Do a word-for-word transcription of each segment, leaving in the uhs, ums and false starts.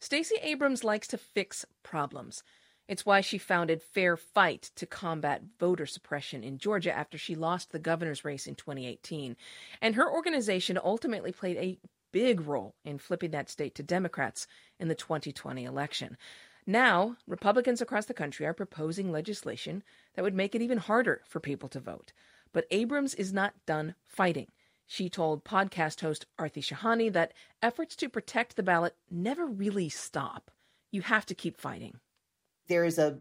Stacey Abrams likes to fix problems. It's why she founded Fair Fight to combat voter suppression in Georgia after she lost the governor's race in twenty eighteen. And her organization ultimately played a big role in flipping that state to Democrats in the twenty twenty election. Now, Republicans across the country are proposing legislation that would make it even harder for people to vote. But Abrams is not done fighting. She told podcast host Aarti Shahani that efforts to protect the ballot never really stop. You have to keep fighting. There's a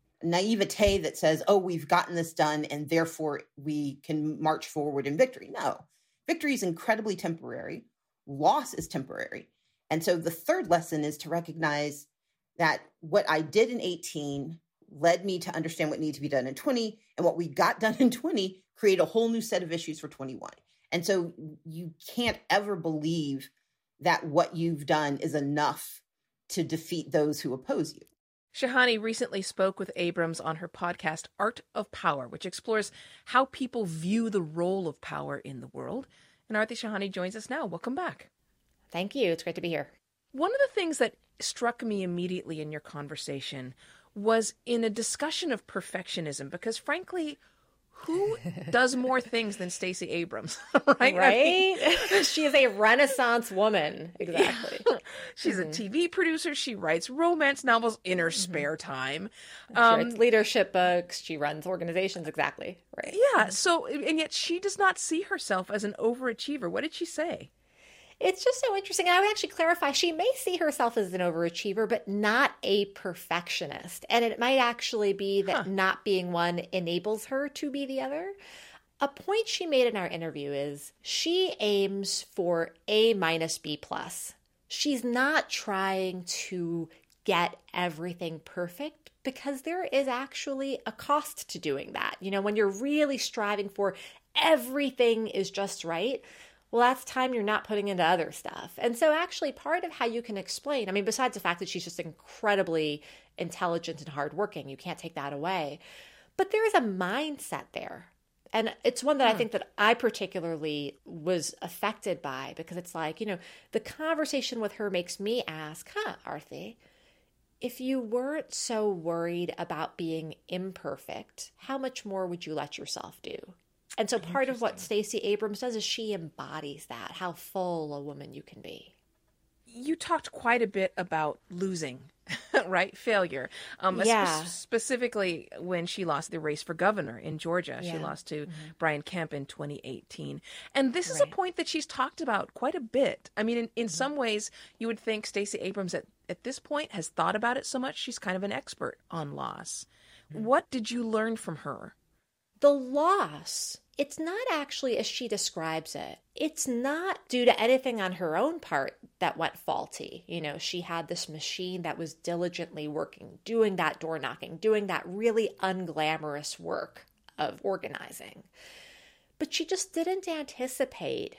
naivete that says, oh, we've gotten this done and therefore we can march forward in victory. No, victory is incredibly temporary. Loss is temporary. And so the third lesson is to recognize that what I did in eighteen led me to understand what needed to be done in twenty, and what we got done in twenty create a whole new set of issues for twenty-one. And so you can't ever believe that what you've done is enough to defeat those who oppose you. Shahani recently spoke with Abrams on her podcast, Art of Power, which explores how people view the role of power in the world. And Aarti Shahani joins us now. Welcome back. Thank you. It's great to be here. One of the things that struck me immediately in your conversation was in a discussion of perfectionism, because frankly, who does more things than Stacey Abrams, right? Right? I mean, she is a Renaissance woman. Exactly. Yeah. She's mm-hmm. a T V producer. She writes romance novels in her mm-hmm. spare time. She um, writes leadership books. She runs organizations. Exactly. Right. Yeah. So, and yet she does not see herself as an overachiever. What did she say? It's just so interesting. And I would actually clarify, she may see herself as an overachiever, but not a perfectionist. And it might actually be that huh. not being one enables her to be the other. A point she made in our interview is she aims for A minus B plus. She's not trying to get everything perfect, because there is actually a cost to doing that. You know, when you're really striving for everything is just right, well, that's time you're not putting into other stuff. And so actually part of how you can explain, I mean, besides the fact that she's just incredibly intelligent and hardworking, you can't take that away, but there is a mindset there. And it's one that hmm. I think that I particularly was affected by, because it's like, you know, the conversation with her makes me ask, huh, Aarti, if you weren't so worried about being imperfect, how much more would you let yourself do? And so part of what Stacey Abrams does is she embodies that, how full a woman you can be. You talked quite a bit about losing, right? Failure. Um, yeah. spe- specifically when she lost the race for governor in Georgia. Yeah. She lost to mm-hmm. Brian Kemp in twenty eighteen. And this is right. a point that she's talked about quite a bit. I mean, in, in mm-hmm. some ways, you would think Stacey Abrams at, at this point has thought about it so much, she's kind of an expert on loss. Mm-hmm. What did you learn from her? The loss, it's not actually as she describes it. It's not due to anything on her own part that went faulty. You know, she had this machine that was diligently working, doing that door knocking, doing that really unglamorous work of organizing. But she just didn't anticipate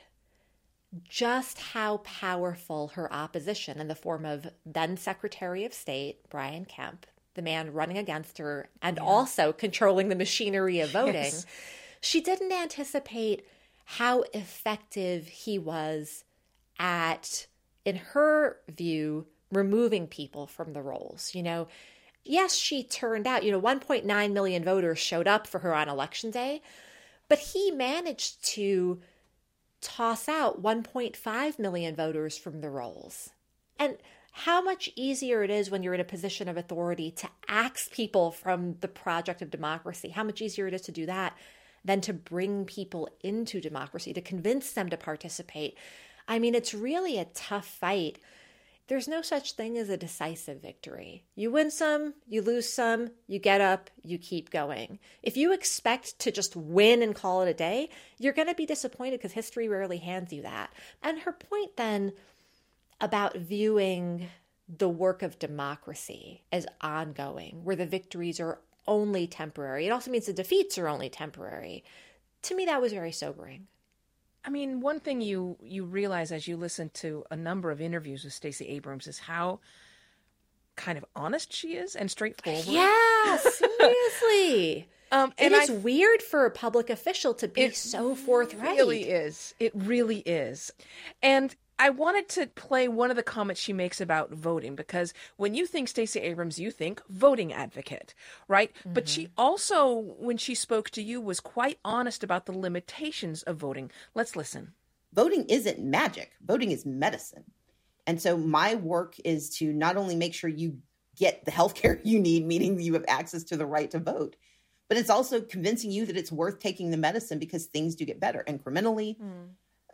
just how powerful her opposition in the form of then Secretary of State Brian Kemp, the man running against her and yeah. also controlling the machinery of voting, yes. she didn't anticipate how effective he was at, in her view, removing people from the rolls. You know, yes, she turned out, you know, one point nine million voters showed up for her on election day, but he managed to toss out one point five million voters from the rolls. And how much easier it is when you're in a position of authority to axe people from the project of democracy, how much easier it is to do that than to bring people into democracy, to convince them to participate. I mean, it's really a tough fight. There's no such thing as a decisive victory. You win some, you lose some, you get up, you keep going. If you expect to just win and call it a day, you're going to be disappointed, because history rarely hands you that. And her point then about viewing the work of democracy as ongoing, where the victories are only temporary. It also means the defeats are only temporary. To me, that was very sobering. I mean, one thing you, you realize as you listen to a number of interviews with Stacey Abrams is how kind of honest she is and straightforward. Yeah, seriously. Um, and it is I, weird for a public official to be so forthright. It really is. It really is. And I wanted to play one of the comments she makes about voting, because when you think Stacey Abrams, you think voting advocate, right? Mm-hmm. But she also, when she spoke to you, was quite honest about the limitations of voting. Let's listen. Voting isn't magic. Voting is medicine. And so my work is to not only make sure you get the healthcare you need, meaning you have access to the right to vote, but it's also convincing you that it's worth taking the medicine because things do get better incrementally, mm.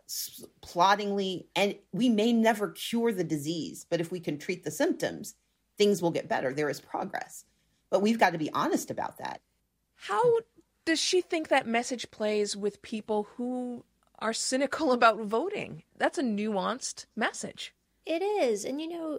ploddingly, and we may never cure the disease, but if we can treat the symptoms, things will get better. There is progress. But we've got to be honest about that. How does she think that message plays with people who are cynical about voting? That's a nuanced message. It is. And, you know,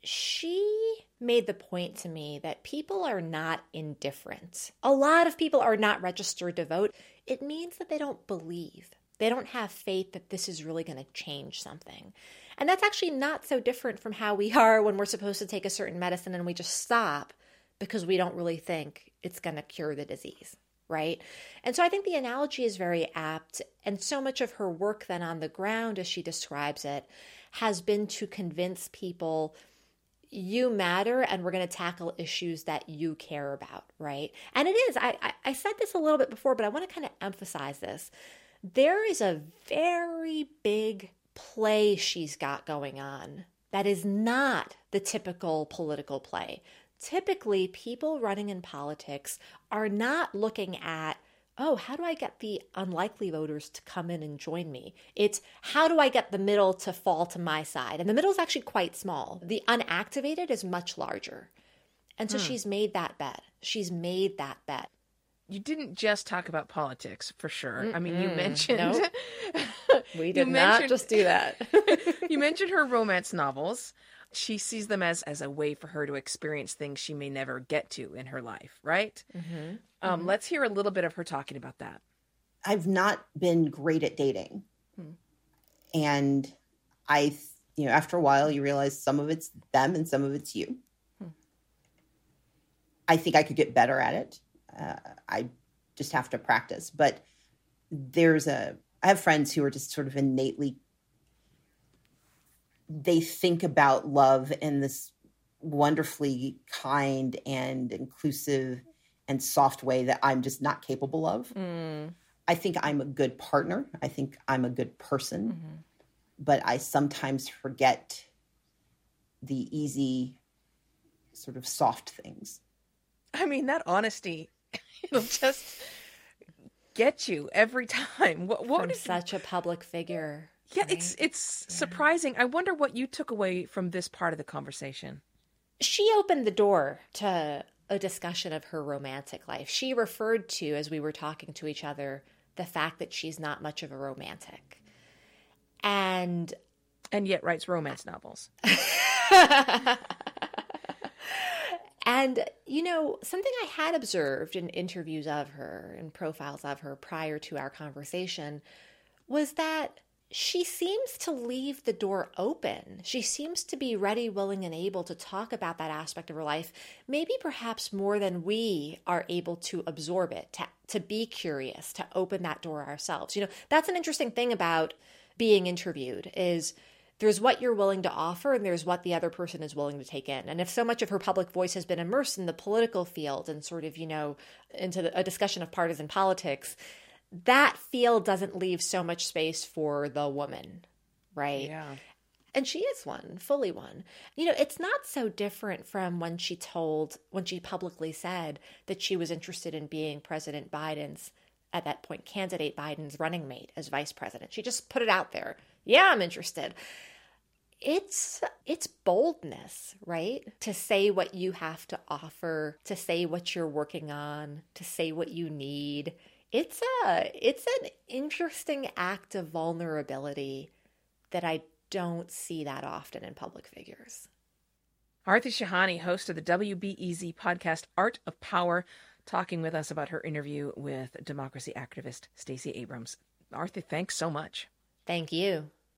she made the point to me that people are not indifferent. A lot of people are not registered to vote. It means that they don't believe. They don't have faith that this is really going to change something. And that's actually not so different from how we are when we're supposed to take a certain medicine and we just stop because we don't really think it's going to cure the disease, right? And so I think the analogy is very apt. And so much of her work then on the ground, as she describes it, has been to convince people you matter and we're going to tackle issues that you care about, right? And it is, I, I, I said this a little bit before, but I want to kind of emphasize this. There is a very big play she's got going on that is not the typical political play. Typically, people running in politics are not looking at, oh, how do I get the unlikely voters to come in and join me? It's how do I get the middle to fall to my side? And the middle is actually quite small. The unactivated is much larger. And so hmm. she's made that bet. She's made that bet. You didn't just talk about politics, for sure. Mm-mm. I mean, you mentioned... Nope. We did not just do that. You mentioned her romance novels. She sees them as, as a way for her to experience things she may never get to in her life, right? Mm-hmm. Um, mm-hmm. Let's hear a little bit of her talking about that. I've not been great at dating. Hmm. And I, you know, after a while, you realize some of it's them and some of it's you. Hmm. I think I could get better at it. Uh, I just have to practice. But there's a, I have friends who are just sort of innately, they think about love in this wonderfully kind and inclusive and soft way that I'm just not capable of. Mm. I think I'm a good partner. I think I'm a good person. Mm-hmm. But I sometimes forget the easy sort of soft things. I mean, that honesty, it'll just get you every time. What, what From such you... a public figure. Yeah, right? it's it's yeah. surprising. I wonder what you took away from this part of the conversation. She opened the door to a discussion of her romantic life. She referred to, as we were talking to each other, the fact that she's not much of a romantic. And and yet writes romance novels. And, you know, something I had observed in interviews of her and profiles of her prior to our conversation was that she seems to leave the door open. She seems to be ready, willing, and able to talk about that aspect of her life, maybe perhaps more than we are able to absorb it, to, to be curious, to open that door ourselves. You know, that's an interesting thing about being interviewed is there's what you're willing to offer and there's what the other person is willing to take in. And if so much of her public voice has been immersed in the political field and sort of, you know, into the, a discussion of partisan politics, that field doesn't leave so much space for the woman, right? Yeah. And she is one, fully one. You know, it's not so different from when she told, when she publicly said that she was interested in being President Biden's, at that point, candidate Biden's running mate as vice president. She just put it out there. Yeah, I'm interested. It's it's boldness, right? To say what you have to offer, to say what you're working on, to say what you need. It's a it's an interesting act of vulnerability that I don't see that often in public figures. Aarti Shahani, host of the W B E Z podcast Art of Power, talking with us about her interview with democracy activist Stacey Abrams. Aarti, thanks so much. Thank you.